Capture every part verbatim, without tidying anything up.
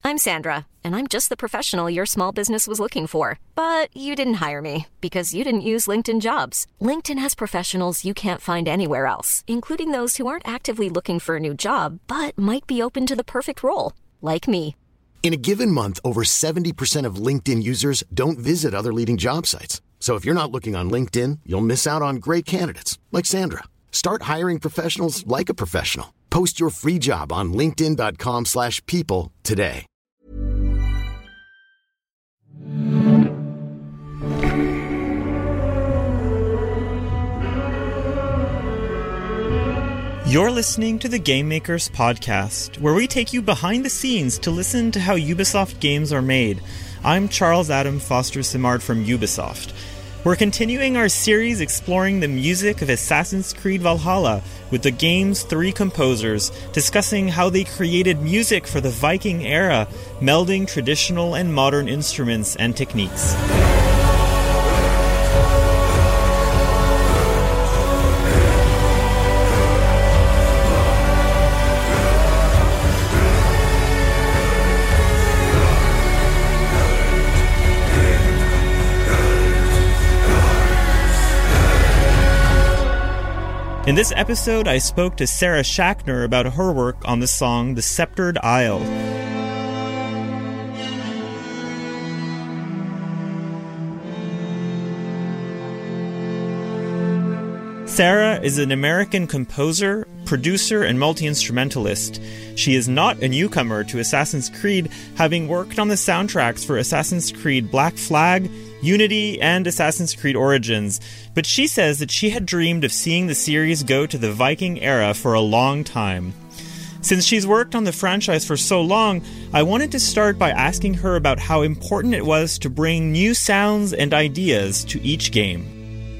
I'm Sandra, and I'm just the professional your small business was looking for. But you didn't hire me because you didn't use LinkedIn Jobs. LinkedIn has professionals you can't find anywhere else, including those who aren't actively looking for a new job, but might be open to the perfect role, like me. In a given month, over seventy percent of LinkedIn users don't visit other leading job sites. So if you're not looking on LinkedIn, you'll miss out on great candidates like Sandra. Start hiring professionals like a professional. Post your free job on linkedin dot com slash people today. You're listening to the Game Makers Podcast, where we take you behind the scenes to listen to how Ubisoft games are made. I'm Charles Adam Foster Simard from Ubisoft. We're continuing our series exploring the music of Assassin's Creed Valhalla with the game's three composers, discussing how they created music for the Viking era, melding traditional and modern instruments and techniques. In this episode, I spoke to Sarah Schachner about her work on the song The Sceptered Isle. Sarah is an American composer, producer, and multi-instrumentalist. She is not a newcomer to Assassin's Creed, having worked on the soundtracks for Assassin's Creed Black Flag, Unity, and Assassin's Creed Origins, but she says that she had dreamed of seeing the series go to the Viking era for a long time. Since she's worked on the franchise for so long, I wanted to start by asking her about how important it was to bring new sounds and ideas to each game.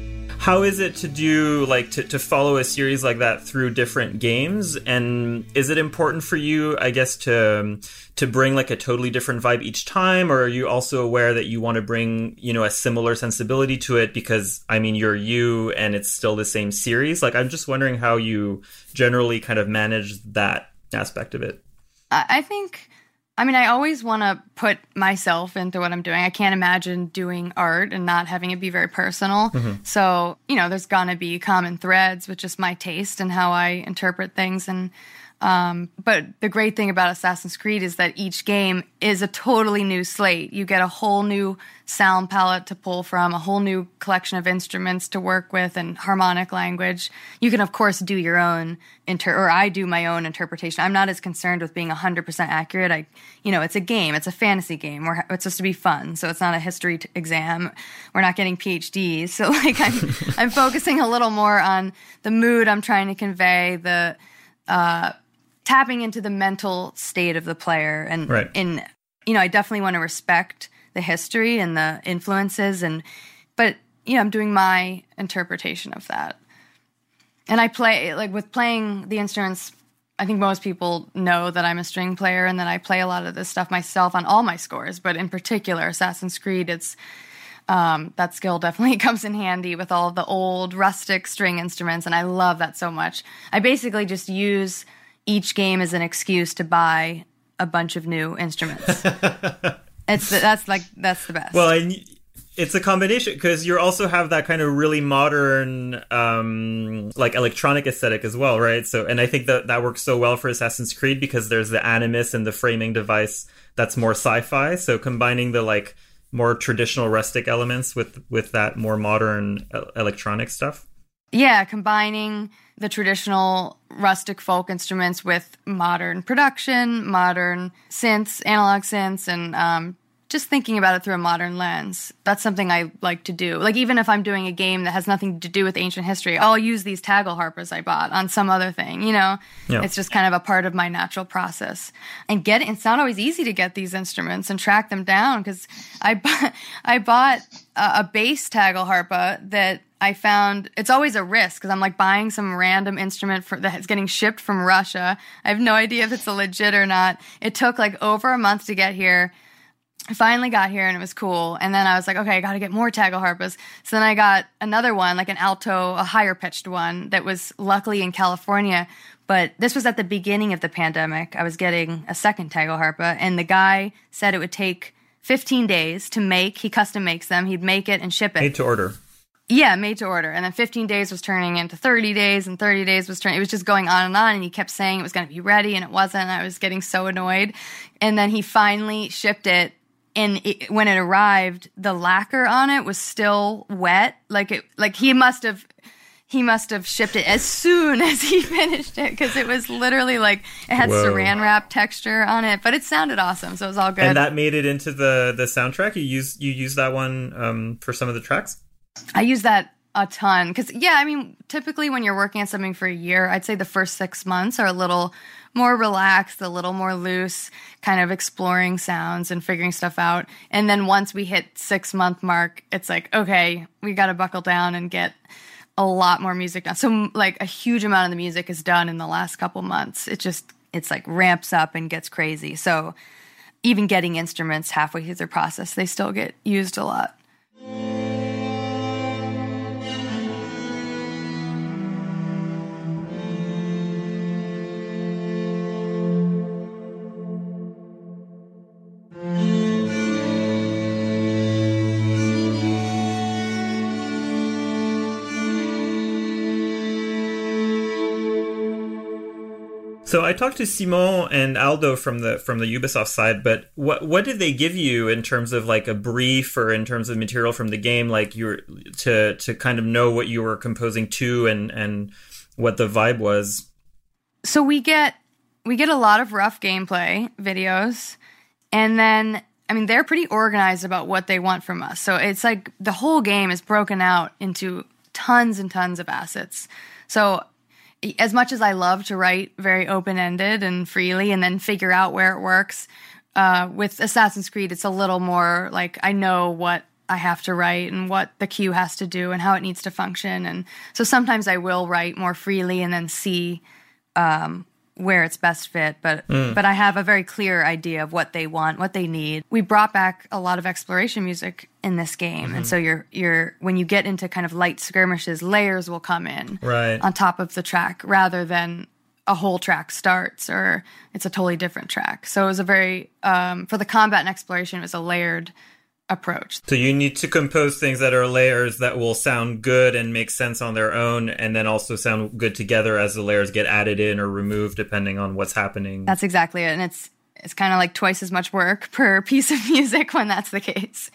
How is it to do, like, to, to follow a series like that through different games? And is it important for you, I guess, to to bring, like, a totally different vibe each time? Or are you also aware that you want to bring, you know, a similar sensibility to it because, I mean, you're you and it's still the same series? Like, I'm just wondering how you generally kind of manage that aspect of it. I think... I mean, I always want to put myself into what I'm doing. I can't imagine doing art and not having it be very personal. Mm-hmm. So, you know, there's going to be common threads with just my taste and how I interpret things. And um, but the great thing about Assassin's Creed is that each game is a totally new slate. You get a whole new sound palette to pull from, a whole new collection of instruments to work with, and harmonic language. You can, of course, do your own inter, or I do my own interpretation. I'm not as concerned with being one hundred percent accurate. I, you know, it's a game. It's a fantasy game. We're, it's supposed to be fun, so it's not a history t- exam. We're not getting P H Ds. So, like, I'm, I'm focusing a little more on the mood I'm trying to convey, the uh, tapping into the mental state of the player, and right. in, you know, I definitely want to respect the history and the influences, and but you know, I'm doing my interpretation of that. And I play, like, with playing the instruments, I think most people know that I'm a string player and that I play a lot of this stuff myself on all my scores, but in particular Assassin's Creed, it's um, that skill definitely comes in handy with all of the old rustic string instruments, and I love that so much. I basically just use each game as an excuse to buy a bunch of new instruments. It's the, that's like that's the best. Well, I, it's a combination because you also have that kind of really modern, um, like electronic aesthetic as well, right? So, and I think that that works so well for Assassin's Creed because there's the animus and the framing device that's more sci-fi. So combining the like more traditional rustic elements with with that more modern electronic stuff. Yeah, combining the traditional rustic folk instruments with modern production, modern synths, analog synths, and um, just thinking about it through a modern lens. That's something I like to do. Like, even if I'm doing a game that has nothing to do with ancient history, I'll use these Taggle harpas I bought on some other thing, you know? Yeah. It's just kind of a part of my natural process. And get it's not always easy to get these instruments and track them down, because I, bu- I bought a, a bass Taggle harpa that I found it's always a risk because I'm like buying some random instrument for, that's getting shipped from Russia. I have no idea if it's a legit or not. It took like over a month to get here. I finally got here and it was cool. And then I was like, okay, I got to get more tagelharpas. So then I got another one, like an alto, a higher pitched one that was luckily in California. But this was at the beginning of the pandemic. I was getting a second tagelharpa, and the guy said it would take fifteen days to make. He custom makes them. He'd make it and ship it. Made to order. Yeah, made to order. And then fifteen days was turning into thirty days, and thirty days was turning, it was just going on and on. And he kept saying it was going to be ready, and it wasn't. I was getting so annoyed. And then he finally shipped it. And it, when it arrived, the lacquer on it was still wet. Like it, like he must have, he must have shipped it as soon as he finished it, because it was literally like it had Whoa. saran wrap texture on it. But it sounded awesome, so it was all good. And that made it into the the soundtrack. You use you use that one um, for some of the tracks. I use that a ton because, yeah, I mean, typically when you're working on something for a year, I'd say the first six months are a little more relaxed, a little more loose, kind of exploring sounds and figuring stuff out. And then once we hit six month mark, it's like, okay, we got to buckle down and get a lot more music done. So like a huge amount of the music is done in the last couple months. It just, it's like ramps up and gets crazy. So even getting instruments halfway through the process, they still get used a lot. So I talked to Simon and Aldo from the from the Ubisoft side, but what what did they give you in terms of like a brief or in terms of material from the game, like you were to to kind of know what you were composing to and and what the vibe was? So we get we get a lot of rough gameplay videos, and then I mean they're pretty organized about what they want from us. So it's like the whole game is broken out into tons and tons of assets. So as much as I love to write very open-ended and freely and then figure out where it works, uh, with Assassin's Creed, it's a little more like I know what I have to write and what the queue has to do and how it needs to function. And so sometimes I will write more freely and then see um, where it's best fit. But mm. but I have a very clear idea of what they want, what they need. We brought back a lot of exploration music in this game. Mm-hmm. And so you're you're when you get into kind of light skirmishes, layers will come in right on top of the track rather than a whole track starts or it's a totally different track. So it was a very, um, for the combat and exploration, it was a layered approach. So you need to compose things that are layers that will sound good and make sense on their own and then also sound good together as the layers get added in or removed depending on what's happening. That's exactly it. And it's it's kind of like twice as much work per piece of music when that's the case.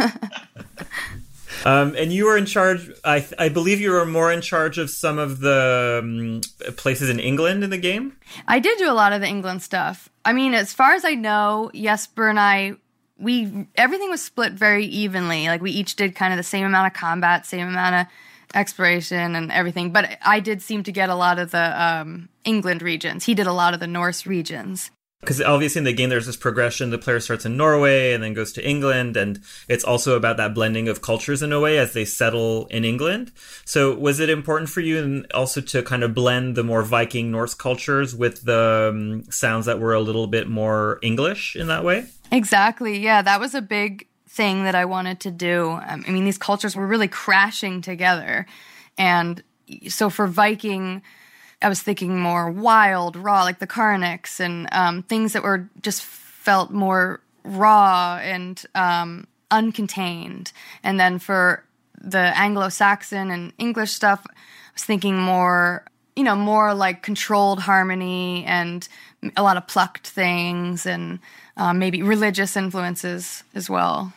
um, and you were in charge, I, I believe you were more in charge of some of the um, places in England in the game? I did do a lot of the England stuff. I mean, as far as I know, Jesper and I, we everything was split very evenly. Like we each did kind of the same amount of combat, same amount of exploration and everything. But I did seem to get a lot of the um, England regions. He did a lot of the Norse regions. Because obviously in the game there's this progression. The player starts in Norway and then goes to England. And it's also about that blending of cultures in a way as they settle in England. So was it important for you also to kind of blend the more Viking Norse cultures with the um, sounds that were a little bit more English in that way? Exactly. Yeah, that was a big thing that I wanted to do. I mean, these cultures were really crashing together. And so for Viking, I was thinking more wild, raw, like the Karniks and um, things that were just felt more raw and um, uncontained. And then for the Anglo-Saxon and English stuff, I was thinking more, you know, more like controlled harmony and a lot of plucked things and um, maybe religious influences as well.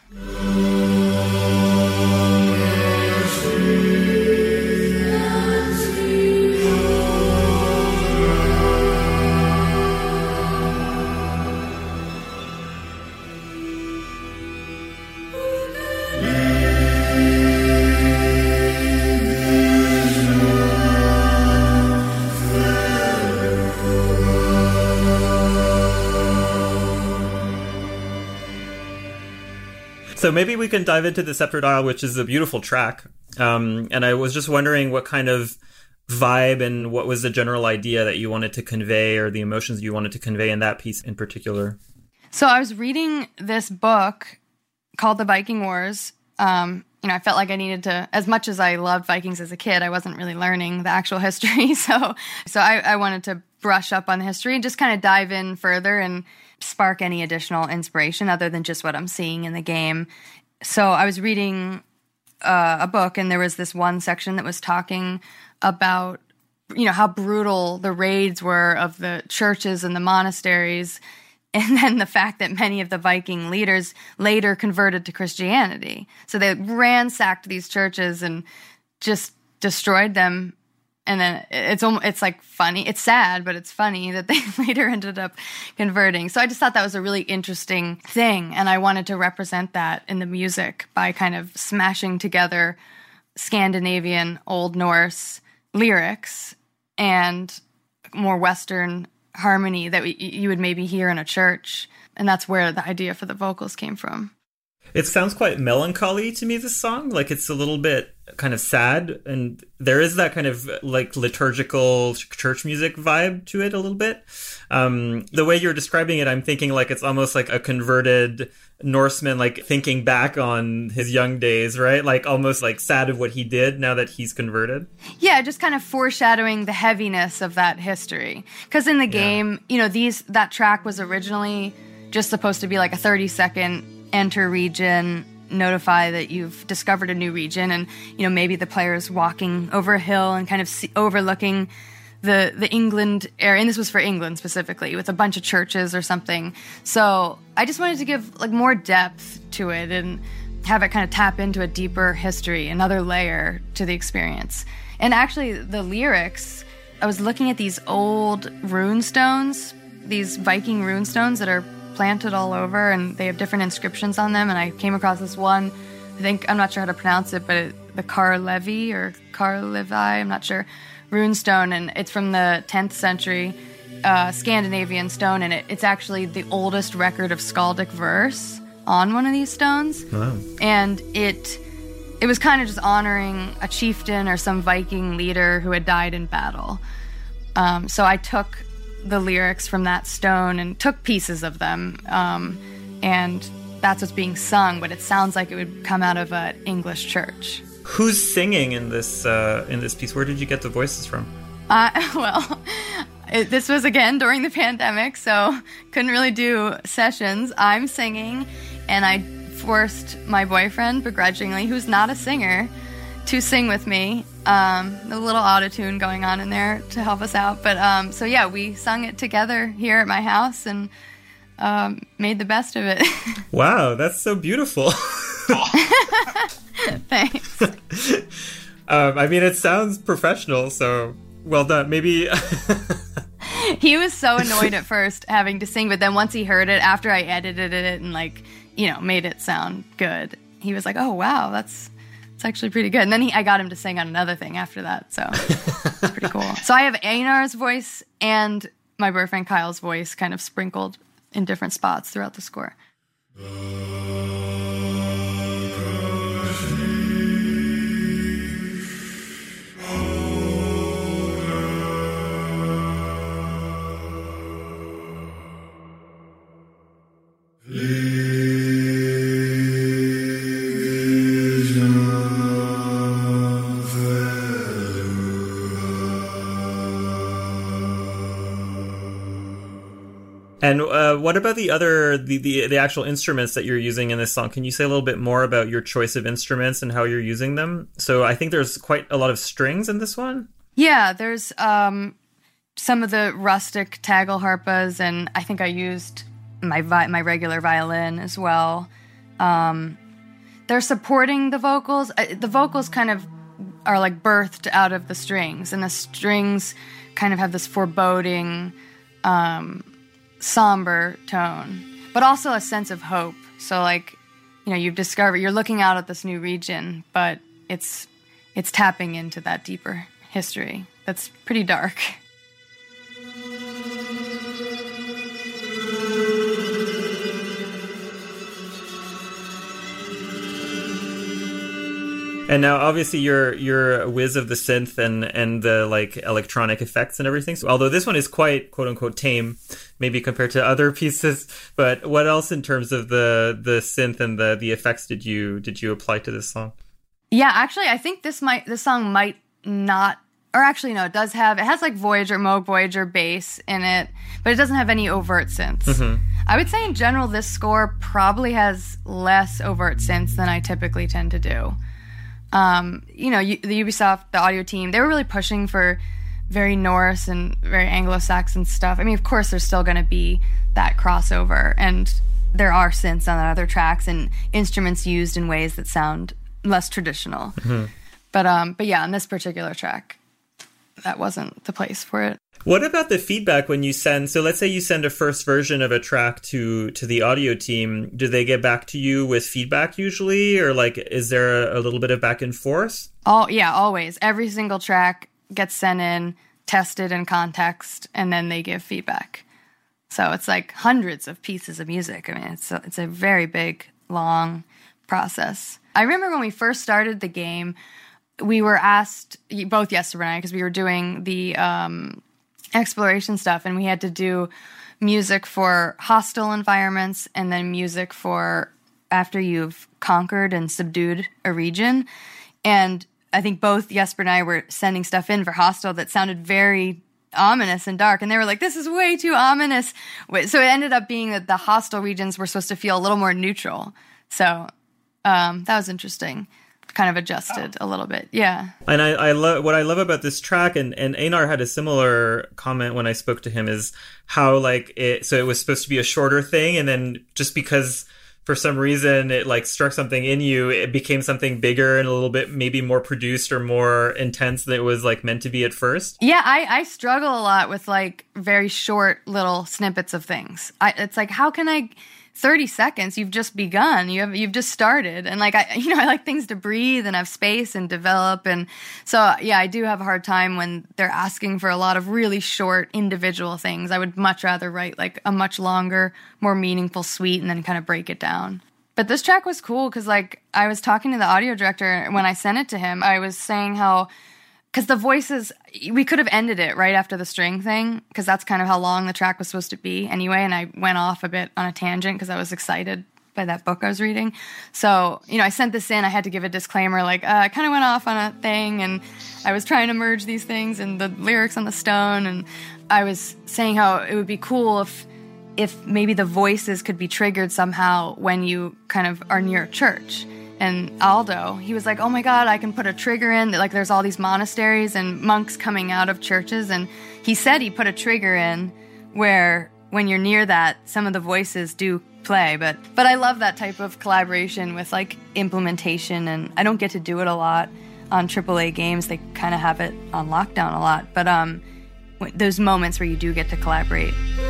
So maybe we can dive into the Scepter Dial, which is a beautiful track. Um, and I was just wondering what kind of vibe and what was the general idea that you wanted to convey or the emotions you wanted to convey in that piece in particular. So I was reading this book called The Viking Wars. Um, you know, I felt like I needed to, as much as I loved Vikings as a kid, I wasn't really learning the actual history. So so I, I wanted to brush up on the history and just kind of dive in further and spark any additional inspiration other than just what I'm seeing in the game. So I was reading uh, a book, and there was this one section that was talking about, you know, how brutal the raids were of the churches and the monasteries, and then the fact that many of the Viking leaders later converted to Christianity. So they ransacked these churches and just destroyed them. And then it's it's like funny. It's sad, but it's funny that they later ended up converting. So I just thought that was a really interesting thing. And I wanted to represent that in the music by kind of smashing together Scandinavian Old Norse lyrics and more Western harmony that we, you would maybe hear in a church. And that's where the idea for the vocals came from. It sounds quite melancholy to me, this song. Like, it's a little bit kind of sad, and there is that kind of like liturgical church music vibe to it a little bit. Um, the way you're describing it, I'm thinking like it's almost like a converted Norseman, like thinking back on his young days, right? Like almost like sad of what he did now that he's converted. Yeah, just kind of foreshadowing the heaviness of that history. Because in the game, yeah. you know, these that track was originally just supposed to be like a thirty second enter region, notify that you've discovered a new region, and you know maybe the player's walking over a hill and kind of see, overlooking the the England area, and this was for England specifically, with a bunch of churches or something. So I just wanted to give like more depth to it and have it kind of tap into a deeper history, another layer to the experience. And actually, the lyrics, I was looking at these old rune stones, these Viking rune stones that are planted all over, and they have different inscriptions on them. And I came across this one, I think, I'm not sure how to pronounce it, but it, the Karlevi or Karlevi, I'm not sure, runestone, and it's from the tenth century uh, Scandinavian stone, and it, it's actually the oldest record of skaldic verse on one of these stones. Wow. And it it was kind of just honoring a chieftain or some Viking leader who had died in battle. Um, so I took the lyrics from that stone and took pieces of them, um, and that's what's being sung, but it sounds like it would come out of an English church. Who's singing in this uh, in this piece? Where did you get the voices from? Uh, well, it, this was, again, during the pandemic, so couldn't really do sessions. I'm singing, and I forced my boyfriend, begrudgingly, who's not a singer, to sing with me. Um, a little auto-tune going on in there to help us out. But um, so, yeah, we sung it together here at my house and um, made the best of it. Wow, that's so beautiful. Thanks. um, I mean, it sounds professional, so well done. Maybe... He was so annoyed at first having to sing, but then once he heard it, after I edited it and, like, you know, made it sound good, he was like, oh, wow, that's... It's actually pretty good. And then he, I got him to sing on another thing after that, so it's pretty cool. So I have Einar's voice and my boyfriend Kyle's voice kind of sprinkled in different spots throughout the score. And uh, what about the other, the, the the actual instruments that you're using in this song? Can you say a little bit more about your choice of instruments and how you're using them? So I think there's quite a lot of strings in this one. Yeah, there's um, some of the rustic taggle harpas, and I think I used my vi- my regular violin as well. Um, they're supporting the vocals. Uh, the vocals kind of are like birthed out of the strings, and the strings kind of have this foreboding, um, somber tone, but also a sense of hope. So, like, you know, you've discovered, you're looking out at this new region, but it's it's tapping into that deeper history that's pretty dark. And now, obviously, you're you're a whiz of the synth and and the like electronic effects and everything. So, although this one is quite quote unquote tame, maybe compared to other pieces. But what else in terms of the the synth and the the effects did you did you apply to this song? Yeah, actually, I think this might this song might not, or actually no, it does have, it has like Voyager, Moog Voyager bass in it, but it doesn't have any overt synths. Mm-hmm. I would say in general, this score probably has less overt synths than I typically tend to do. Um, you know, the Ubisoft, the audio team, they were really pushing for very Norse and very Anglo-Saxon stuff. I mean, of course, there's still going to be that crossover, and there are synths on other tracks and instruments used in ways that sound less traditional. Mm-hmm. But um, but yeah, on this particular track, that wasn't the place for it. What about the feedback when you send, so let's say you send a first version of a track to, to the audio team, do they get back to you with feedback usually? Or like, is there a, a little bit of back and forth? Oh, yeah, always. Every single track gets sent in, tested in context, and then they give feedback. So it's like hundreds of pieces of music. I mean, it's a, it's a very big, long process. I remember when we first started the game, we were asked, both Jesper and I, because we were doing the um, exploration stuff, and we had to do music for hostile environments and then music for after you've conquered and subdued a region. And I think both Jesper and I were sending stuff in for hostile that sounded very ominous and dark, and they were like, this is way too ominous. So it ended up being that the hostile regions were supposed to feel a little more neutral. So um, that was interesting. Kind of adjusted oh. a little bit. Yeah. And I, I love what I love about this track, and, and Einar had a similar comment when I spoke to him, is how like it, so it was supposed to be a shorter thing, and then just because for some reason it like struck something in you, it became something bigger and a little bit maybe more produced or more intense than it was like meant to be at first. Yeah, I, I struggle a lot with like very short little snippets of things. I, it's like, how can I... thirty seconds, you've just begun, you have, you've just started. And like, I, you know, I like things to breathe and have space and develop. And so, yeah, I do have a hard time when they're asking for a lot of really short individual things. I would much rather write like a much longer, more meaningful suite and then kind of break it down. But this track was cool because like I was talking to the audio director when I sent it to him, I was saying how, because the voices, we could have ended it right after the string thing, because that's kind of how long the track was supposed to be anyway, and I went off a bit on a tangent because I was excited by that book I was reading. So, you know, I sent this in, I had to give a disclaimer, like, uh, I kind of went off on a thing, and I was trying to merge these things and the lyrics on the stone, and I was saying how it would be cool if, if maybe the voices could be triggered somehow when you kind of are near a church. And Aldo, he was like, oh my God, I can put a trigger in. Like, there's all these monasteries and monks coming out of churches. And he said he put a trigger in where when you're near that, some of the voices do play. But but I love that type of collaboration with, like, implementation. And I don't get to do it a lot on triple A games. They kind of have it on lockdown a lot. But um, those moments where you do get to collaborate.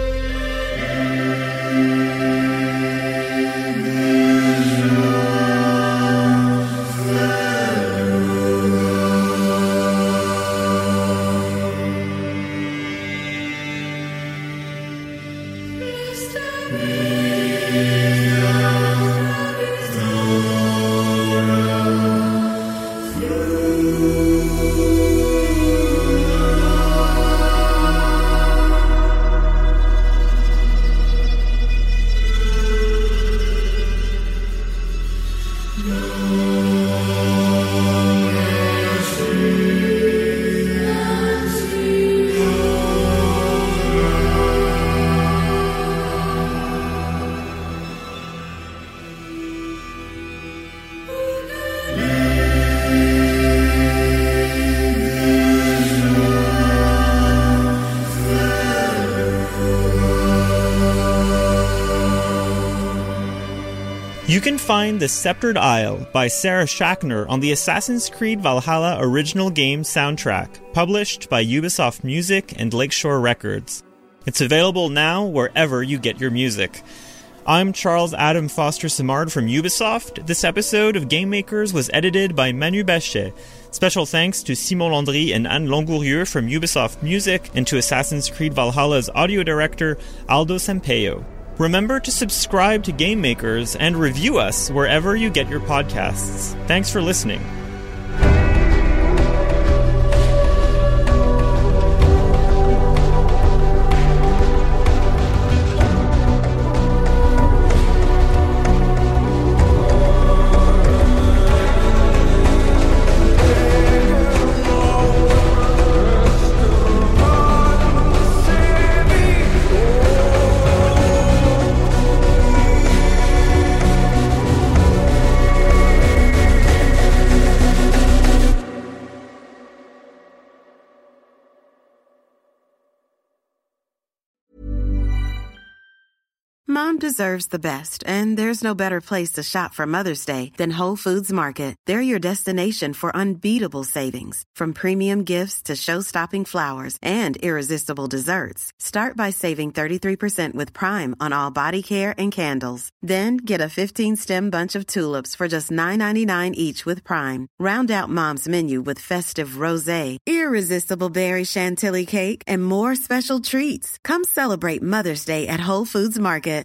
You can find The Sceptered Isle by Sarah Schachner on the Assassin's Creed Valhalla original game soundtrack, published by Ubisoft Music and Lakeshore Records. It's available now wherever you get your music. I'm Charles Adam Foster Simard from Ubisoft. This episode of Game Makers was edited by Manu Bachet. Special thanks to Simon Landry and Anne Longourieux from Ubisoft Music, and to Assassin's Creed Valhalla's audio director, Aldo Sampaio. Remember to subscribe to Game Makers and review us wherever you get your podcasts. Thanks for listening. Mom deserves the best, and there's no better place to shop for Mother's Day than Whole Foods Market. They're your destination for unbeatable savings, from premium gifts to show-stopping flowers and irresistible desserts. Start by saving thirty-three percent with Prime on all body care and candles. Then get a fifteen-stem bunch of tulips for just nine ninety-nine each with Prime. Round out Mom's menu with festive rosé, irresistible berry chantilly cake, and more special treats. Come celebrate Mother's Day at Whole Foods Market.